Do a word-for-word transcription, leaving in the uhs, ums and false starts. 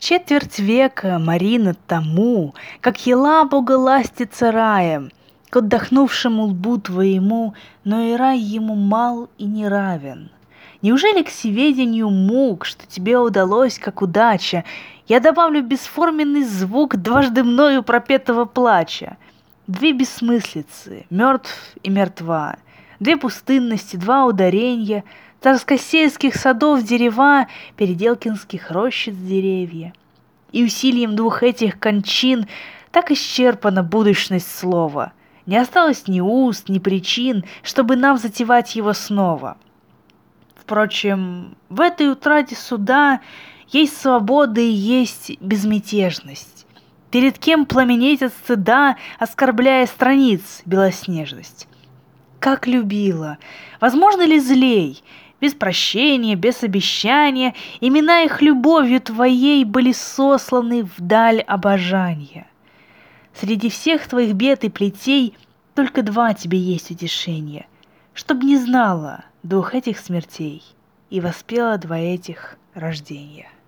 Четверть века Марина тому, как Елабуга ластится раем, к отдохнувшему лбу твоему, но и рай ему мал и не равен. Неужели к сведению мук, что тебе удалось, как удача, я добавлю бесформенный звук дважды мною пропетого плача? Две бессмыслицы, мертв и мертва, две пустынности, два ударенья, царскосельских садов дерева, переделкинских рощиц деревья. И усилием двух этих кончин так исчерпана будущность слова. Не осталось ни уст, ни причин, чтобы нам затевать его снова. Впрочем, в этой утрате суда есть свобода и есть безмятежность. Перед кем пламенеть от стыда, оскорбляя страниц белоснежность? Как любила! Возможно ли злей? Без прощения, без обещания, имена их любовью твоей были сосланы вдаль обожания. Среди всех твоих бед и плетей только два тебе есть утешения, чтоб не знала двух этих смертей и воспела два этих рождения.